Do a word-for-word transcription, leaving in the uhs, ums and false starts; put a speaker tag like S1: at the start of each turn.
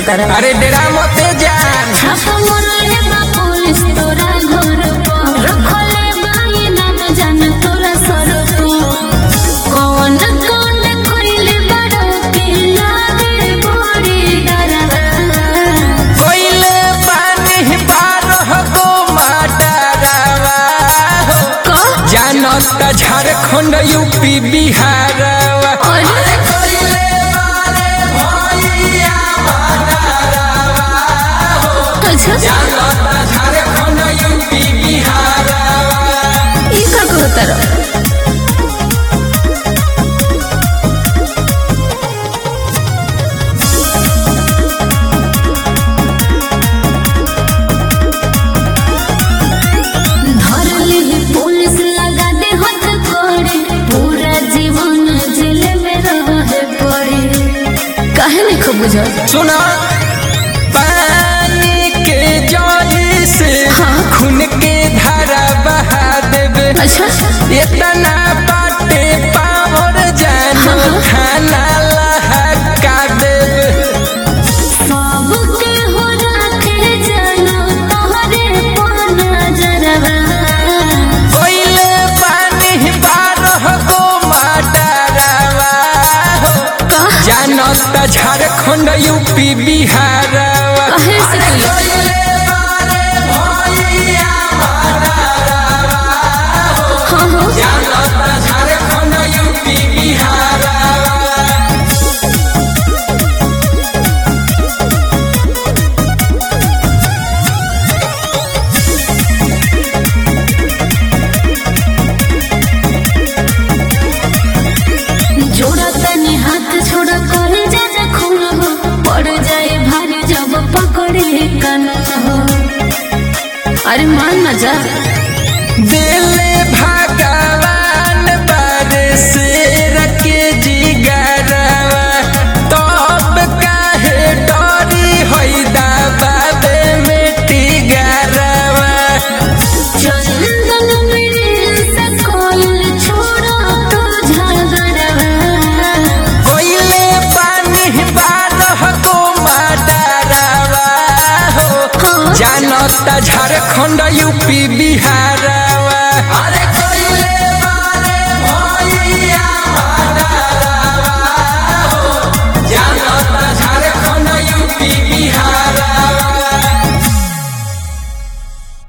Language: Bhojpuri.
S1: तारा।
S2: अरे डेरा मते जान
S1: छापा मोरे बा पुलिस तोरा घर पर रखले बाई नाम जान तोरा सर पर कौन कौन कइले बड़ा पिला दे बड़ी डरवा
S2: कोइले पानी बारह गो माडरवा
S1: का
S2: जानत झारखंड यूपी बिहारवा
S1: अरे
S2: कोइले बारे भैया माडरवा
S1: अच्छा
S2: जानत झारखंड यूपी बिहारवा
S1: ई का को तारा। पुलिस लगा दे हाथ कोड़े पूरा जीवन जेल में रहे पड़े काहे नहीं खो बुझा।
S2: सुना पानी के जाली से
S1: हाँ।
S2: खून के धारा बहा देबे
S1: अच्छा
S2: इतना बाटे पावर जान
S1: हाँ।
S2: खाना लहका देबे
S1: सबके हो राखे जानो तोहरे पर नजरवा
S2: कोइले पानी बारह गो माडरवा
S1: का
S2: जानत झारखंड यूपी बिहारवा
S1: काहे से
S2: अरे
S1: बोला?
S2: कोइले बारे भैया माडरवा
S1: हाँ हाँ
S2: जानत झारखंड यूपी बिहारवा
S1: जोड़ा तनी हाथ छोड़ा करे जा जा खून हो पड़ जाए भारी जब पकड़े काना हो अरे मान ना जा
S2: दिले भगवान बारे शेर के जिगरवा तब काहे डरी होई दबावे बेटी गरवा
S1: चंदन मिल से कोल छोड़ा तो झगड़वा
S2: कोइले पानी बारह गो माडरवा हो
S1: हाँ।
S2: जानत झारखंड यूपी बिहार